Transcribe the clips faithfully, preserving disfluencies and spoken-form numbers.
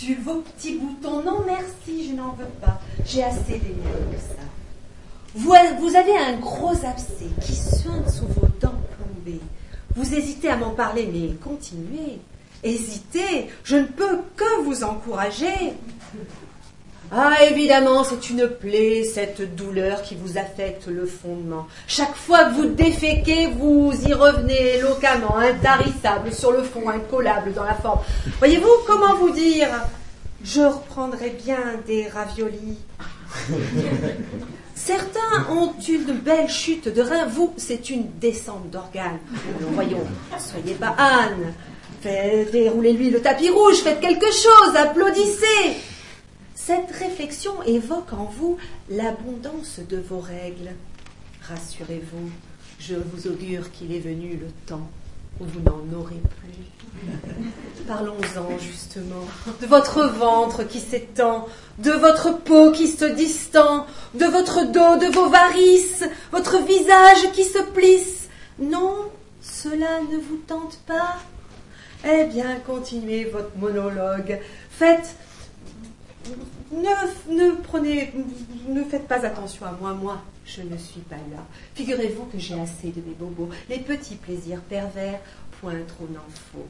pustules, vos petits boutons. Non, merci, je n'en veux pas. J'ai assez des miens que ça. Vous, vous avez un gros abcès qui suinte sous vos dents plombées. Vous hésitez à m'en parler, mais continuez. Hésitez, je ne peux que vous encourager. Ah, évidemment, c'est une plaie, cette douleur qui vous affecte le fondement. Chaque fois que vous déféquez, vous y revenez loquamment, intarissable sur le fond, incollable dans la forme. Voyez-vous, comment vous dire? Je reprendrai bien des raviolis. Certains ont une belle chute de rein, vous, c'est une descente d'organes. Alors, voyons, soyez pas âne. Faites déroulez-lui le tapis rouge, faites quelque chose, applaudissez. Cette réflexion évoque en vous l'abondance de vos règles. Rassurez-vous, je vous augure qu'il est venu le temps où vous n'en aurez plus. Parlons-en justement de votre ventre qui s'étend, de votre peau qui se distend, de votre dos, de vos varices, votre visage qui se plisse. Non, cela ne vous tente pas? Eh bien, continuez votre monologue. Faites... Ne, ne prenez, ne faites pas attention à moi, moi, je ne suis pas là. Figurez-vous que j'ai assez de mes bobos. Les petits plaisirs pervers, point trop n'en faut.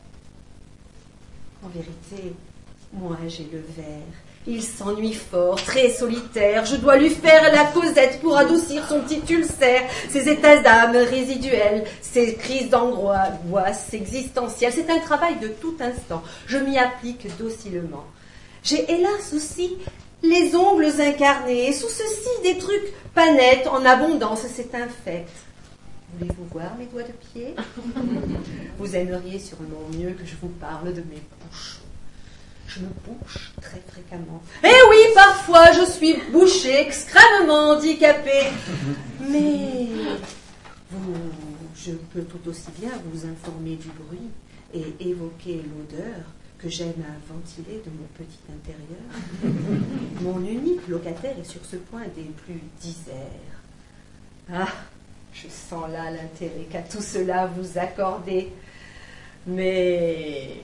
En vérité, moi j'ai le ver. Il s'ennuie fort, très solitaire. Je dois lui faire la causette pour adoucir son petit ulcère, ses états d'âme résiduels, ses crises d'angoisse existentielle. C'est un travail de tout instant. Je m'y applique docilement. J'ai hélas aussi les ongles incarnés, et sous ceci des trucs pas nets, en abondance, c'est un fait. Voulez-vous voir mes doigts de pied? Vous aimeriez sûrement mieux que je vous parle de mes bouchons. Je me bouche très fréquemment. Eh oui, parfois je suis bouchée, extrêmement handicapée. Mais vous, je peux tout aussi bien vous informer du bruit et évoquer l'odeur que j'aime à ventiler de mon petit intérieur. Mon unique locataire est sur ce point des plus diserts. Ah, je sens là l'intérêt qu'à tout cela vous accordez. Mais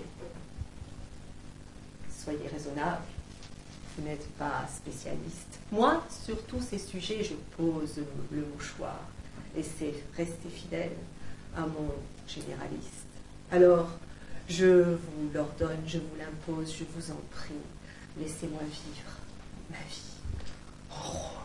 soyez raisonnable, vous n'êtes pas spécialiste. Moi, sur tous ces sujets, je pose le mouchoir et c'est rester fidèle à mon généraliste. Alors, je vous l'ordonne, je vous l'impose, je vous en prie. Laissez-moi vivre ma vie. Oh.